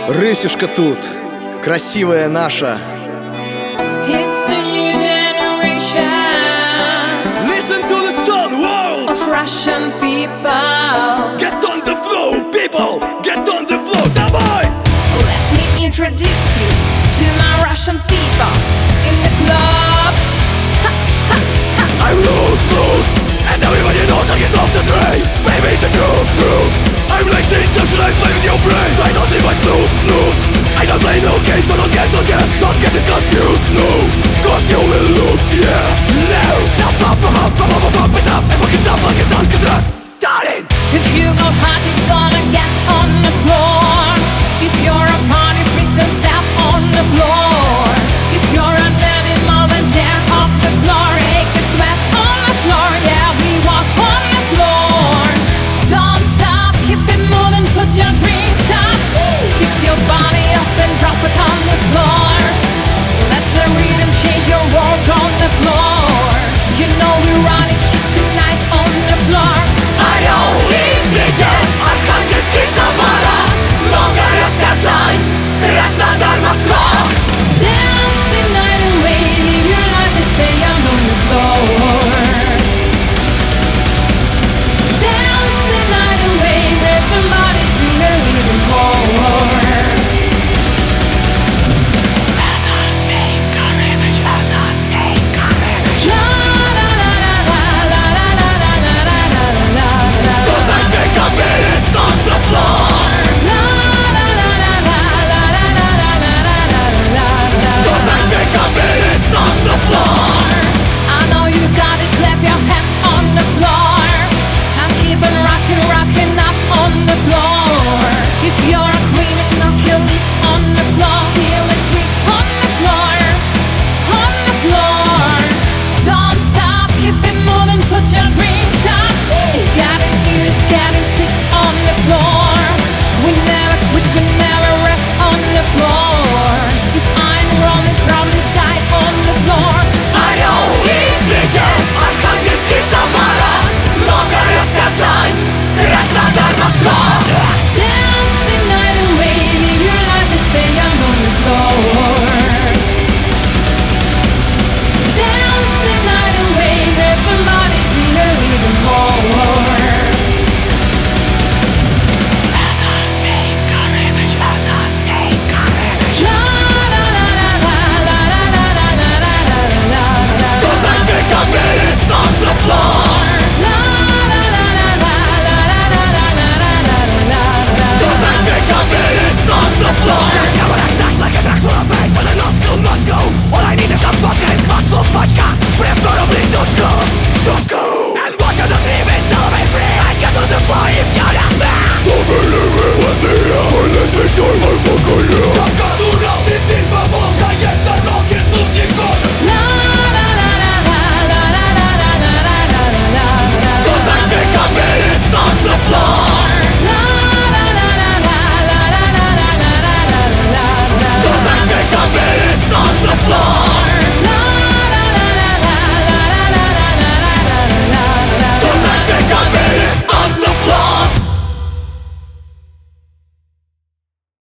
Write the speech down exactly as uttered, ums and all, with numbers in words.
Рысюшка тут, красивая наша. It's a new generation. Listen to the song, world. Of Russian people. Get on the floor, people. Get on the floor, давай. Let me introduce you to my Russian people in the club. Ha, ha, ha. I'm loose, loose, and everybody knows I get off the train. Baby, it's the truth, truth. I'm like the injection I play with your brain. I don't see my snooze, snooze. I don't play no games, so don't get, don't get, don't get it confused, no. Cause you will lose, yeah. No. Now pop, pop, pop, pop, pop, pop it up, and fuck it up like a dance guitar. Darling. If you go hard, you're gonna get on the floor. If you're a party freak, then step on the floor. If you're an animal, then tear off the floor. Take a sweat on the floor, yeah, we walk on the floor. Don't stop, keep it moving, put your drinks up. Pick your body up and drop it on the floor. Let the rhythm change your world on the floor. You know we're running shit tonight on the floor. Архангельский, Самара, Новгород, Казань, Краснодар, Москва. Dance the night away, live your life and stay on the floor. Dance the night away, grab somebody, bring a little more. Let us make our image, let us make our image. La la la la la la la la la la la la la. Tonight take a minute on the floor. La la la la la la la la la la la la. Tonight take a minute on the floor. I know you got it, clap your hands on the floor. I'm keeping rocking, rocking up on the floor. If you're a queen, knock your feet on the floor till it quick on the floor, on the floor. Don't stop, keep it moving, put your drinks up. It's getting new, it's getting sick on the floor. We never quit, we never rest on the floor. If I'm wrong, we probably die on the floor. Орел и Питер, Архангельский, Самара, Новгород, Казань, Краснодар, Москва. Dance the night away, live your life and stay on the floor. Dance the night away, grab somebody, bring a little more. Let us make our image, let us make our image. La la la la la la la la la la la la. Tonight take a minute on the floor. La la la la la la la la la la la. Tonight take a minute on the floor. Just come on, that's like a track for a bait for the not school must go. All I need is some fucking class for пачках. Preferably дочку, дочку. And watch on the T V, so be free. I get on the floor if you're not there. Don't believe it when they are. Let's enjoy my book on you.